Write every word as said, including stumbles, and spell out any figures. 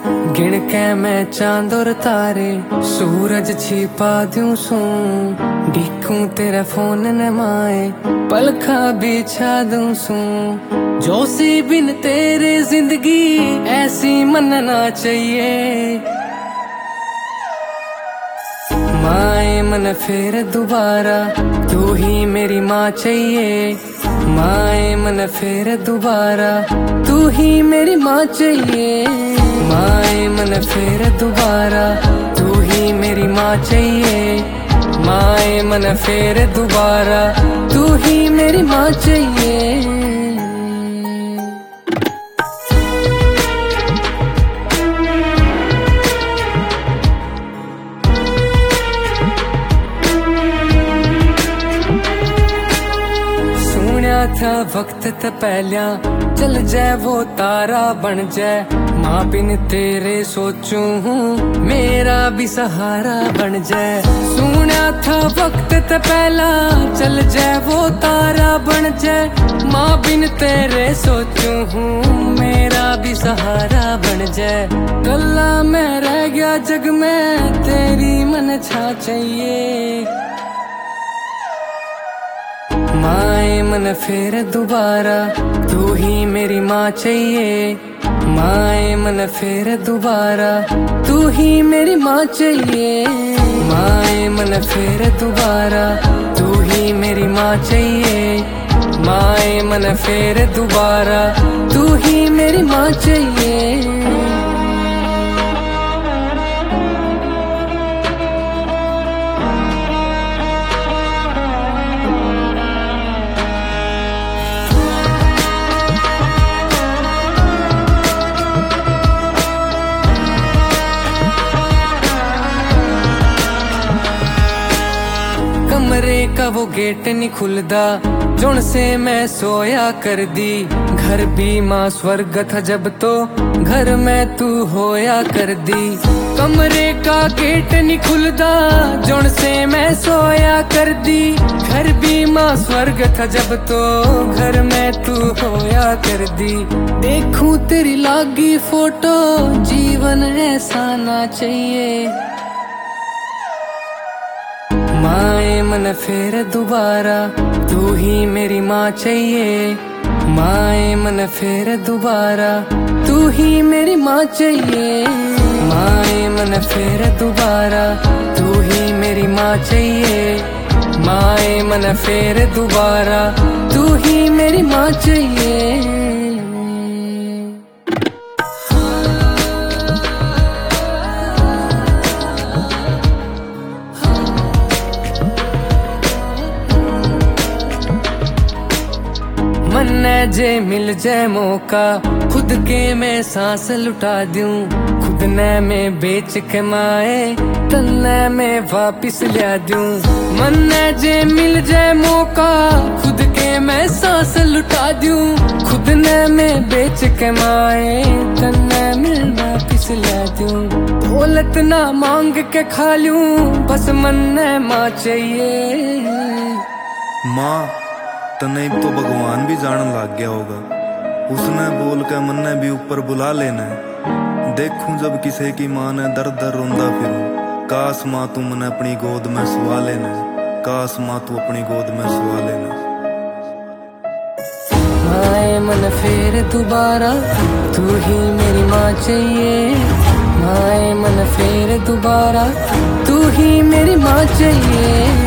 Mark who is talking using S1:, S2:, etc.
S1: गिन के मैं चांद और तारे सूरज छिपा दूं सू, डिकूं तेरा फोन न माए पलखा बिछा दूं सू। जोशी बिन तेरे जिंदगी ऐसी मनना चाहिए, माए मन फिर दोबारा तू ही मेरी माँ चाहिए। माए मन फिर दोबारा तू ही मेरी माँ चाहिए। माए मन फिर दोबारा तू ही मेरी माँ चाहिए। माए मन फिर दोबारा तू ही मेरी माँ चाहिए। था वक्त त पहलिया चल जाए वो तारा बन जाए, माँ बिन तेरे सोचूं हूँ मेरा भी सहारा बन जाए। सुना था वक्त त पहला चल जाए वो तारा बन जाए, माँ बिन तेरे सोचूं हूँ मेरा भी सहारा बन जाए। कल्ला मैं रह गया जग में तेरी मन छा चाहिए। माए मन फिर दोबारा तू ही मेरी माँ चाहिए। माए मन फिर दोबारा तू ही मेरी माँ चाहिए। माए मन फिर दोबारा तू ही मेरी माँ चाहिए। माए मन फिर दोबारा तू ही मेरी माँ चाहिए। कमरे का वो गेट नहीं खुलदा जुन से मैं सोया कर दी। घर भी माँ स्वर्ग था जब तो घर में तू होया कर दी। कमरे का गेट नहीं खुलदा जुन से मैं सोया कर दी। घर भी माँ स्वर्ग था जब तो घर में तू होया कर दी। देखूं तेरी लागी फोटो जीवन ऐसा ना चाहिए। माए मन फिर दोबारा तू ही मेरी माँ चाहिए। माए मन फिर दोबारा तू ही मेरी माँ चाहिए। माए मन फिर दोबारा तू ही मेरी माँ चाहिए। माए मन फिर दोबारा तू ही मेरी माँ चाहिए। मन जे मिल जाए मौका खुद के मैं सांस लुटा दूं। खुद ने मैं बेच के माए तन्ने में वापिस ला दूं। मन जे मिल जाए मौका खुद के मैं सांस लुटा दूं। खुद ने मैं बेच के माए तन्ने में वापिस ला दूं। दौलत ना मांग के खा लूं बस मन ने माँ चाहिए।
S2: माँ तने तो भगवान भी जानन लग गया होगा। उसने बोल के मन ने भी ऊपर बुला लेना। देखूं जब किसी की माँ ने दर दर रोंदा फिरूं। काश माँ तू मने अपनी गोद में सुवा लेना। काश माँ तू अपनी गोद में सुवा लेना।
S1: माए मन फिर दोबारा तू ही मेरी माँ चाहिए। माए मन फिर दोबारा तू ही मेरी माँ चाहिए।